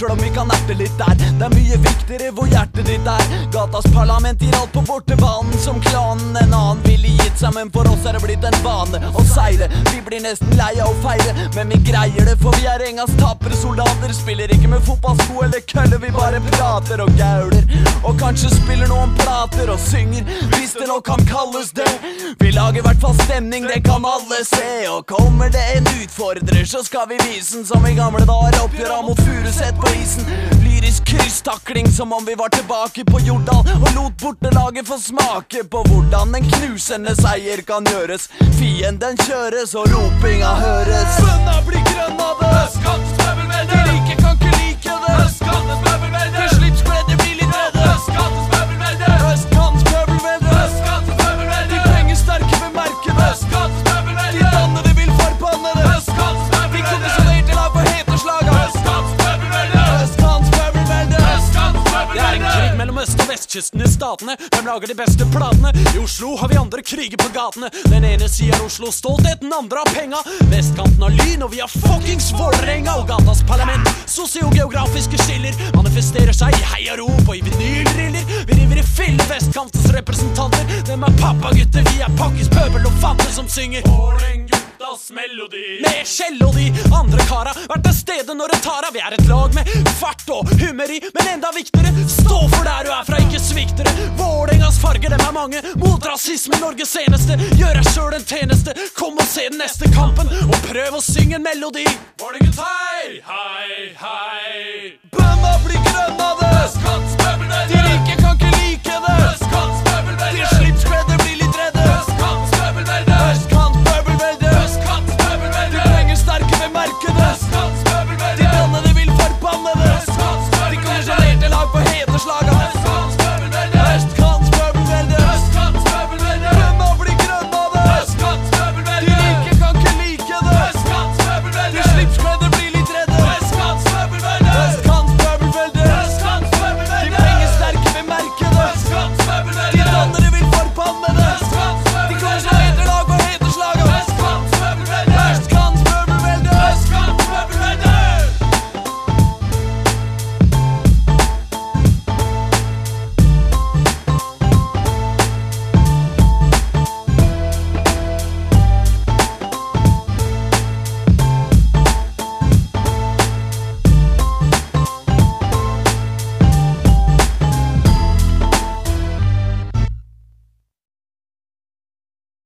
selv om vi kan erte litt der. Det er mye viktigere hvor hjertet ditt er. Gatas parlament gir alt på bortebanen som klanen. En annen ville gitt seg, men for oss er det blitt en vane å seile. Vi blir nesten lei av å feire, men vi greier det, for vi er engas tapre soldater. Spiller ikke med fotballsko eller kølle, vi bare prater og gauler. Og kanskje spiller noen plater og synger, hvis det nå kan kalles det. Vi lager i hvert fall stemning, det kan alle se. Og kommer det en utfordrer, så skal vi vise den som i gamle dager. Oppgjøra mot Furuset på isen. Lyrisk krysstakling som om vi var tilbake på Jordal, og lot bortelaget få smake på hvordan en knusende seier kan gjøres. Fienden kjøres og ropinga høres. Bønna blir grønn av det. Østkantens pøbelvelde. De like kan ikke like det. Østkantens pøbelvelde. Til slips ble det bli litt redde. Østkantens pøbelvelde. Østkantens pøbelvelde. Østkantens pøbelvelde. De pengesterke bemerker det. Østkantens pøbelvelde. De dannede vil forbanne det. Østkantens pøbelvelde. Vi kommisjonerte lag på heteslaga. Østkantens pøbelvelde. Østkantens pøbelvelde. Østkantens pøbelvelde. Det er en krig mellom øst- og vestkysten i statene. Hvem lager de beste platene? I Oslo har vi andre kriger på gatene. Den ene sier Oslo stolthet, den andre har penga. Vestkanten har Lyn, og vi har fuckings Vålerenga. Og gatas parlament, sosiogeografiske skiller, manifesterer seg i heiarop og i vinylriller. Vi river i fille vestkantens representanter. Dem er pappagutter, vi er pakkis pøbel og fante som synger Vålerengguttas melodi. Med skjell og de andre kara, hvert er stedet når det tar av. Vi er et lag med fart og hummer i, men enda viktigere, stå for der du er fra, ikke sviktere. Vålerengas farger, dem er mange, mot rasisme, Norges eneste. Gjør deg selv en tjeneste, kom og se den neste kampen, og prøv å synge en melodi. Vålerengen hei, hei, hei.